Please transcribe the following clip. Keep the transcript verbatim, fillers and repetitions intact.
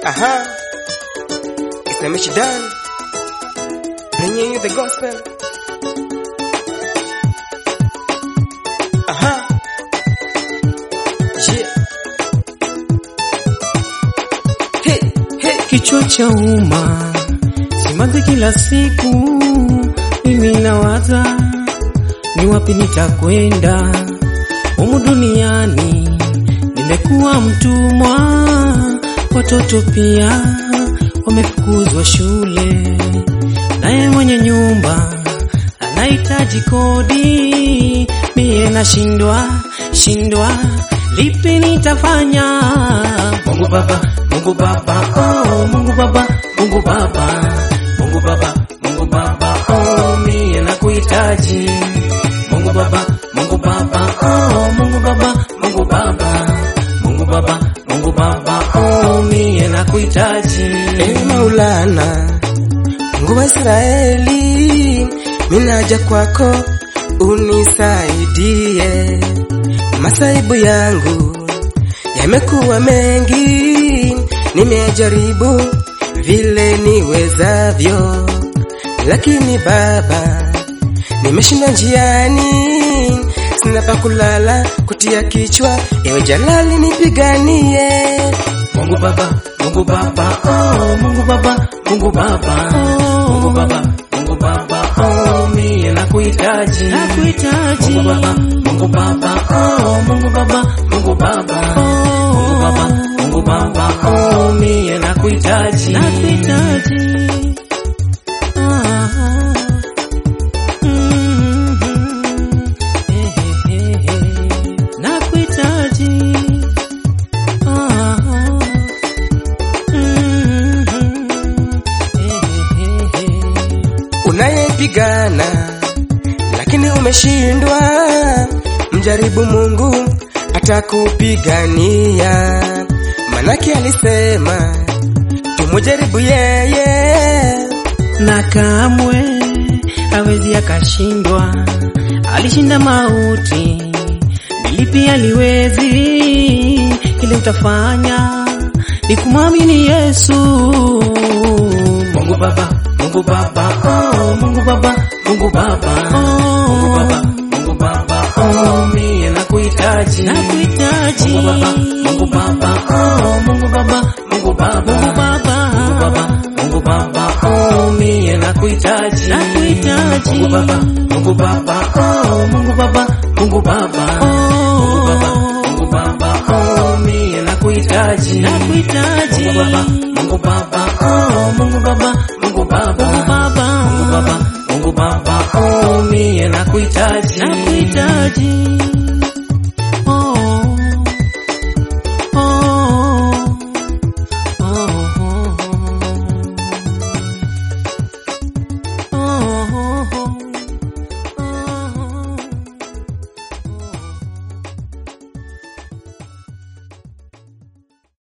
Aha. It's the mission done. Bringing you the gospel. Aha. Yeah. Hey, hey. Kichwa cha umma simanzi kila siku, mimi nawaza ni wapi nitakwenda. Humu duniani nimekuwa mtumwa, watoto pia wamefukuzwa shule, naye mwenye nyumba anahitaji kodi. Mie nashindwa shindwa, lipi nitafanya? Mungu Baba, Mungu Baba, oh Mungu Baba, Mungu Baba, Mungu Baba, Mungu Baba, oh mie nakuhitaji. Mungu Baba, Mungu Baba, oh Mungu Baba, Mungu Baba, Mungu Baba, Mungu Baba, oh mie nakuhitaji. Ewe Maulana, Mungu wa Israeli, minaja kwako unisaidie. Masaibu yangu yamekuwa mengi, nimejaribu vile niwezavyo, lakini Baba nimeshinda njiani, sina pa kulala kutia kichwa, ewe Jalali nipiganie. Mungu Baba, Mungu Baba, oh Mungu Baba, Mungu Baba, Mungu Baba, Mungu Baba, oh mie nakuhitaji, nakuhitaji. Mungu Baba, Mungu Baba, oh Mungu Baba, Mungu Baba, Mungu Baba, Mungu Baba, oh mie nakuhitaji, nakuhitaji. Unayepigana lakini umeshindwa, mjaribu Mungu atakupigania. Manake alisema tumujaribu yeye, na kamwe hawezi akashindwa. Alishinda mauti, lipi aliwezi? Kile utafanya ni kumwamini Yesu. Mungu Baba, Mungu Baba, oh Mungu Baba, Mungu Baba, Mungu Baba, Mungu Baba, oh mie nakuhitaji, nakuhitaji. Mungu Baba, Mungu Baba, oh Mungu Baba, Mungu Baba, Mungu Baba, Mungu Baba, Mungu Baba, oh mie nakuhitaji, nakuhitaji. Mungu Baba, Mungu Baba, oh Mungu Baba, Mungu Baba, Mungu Baba, Mungu Baba, oh mie nakuhitaji, nakuhitaji. Mungu Baba, Mungu Baba, oh Mungu Baba, Mungu Baba, Mungu Baba, Mungu Baba, Mungu Baba, oh mie nakuhitaji, nakuhitaji.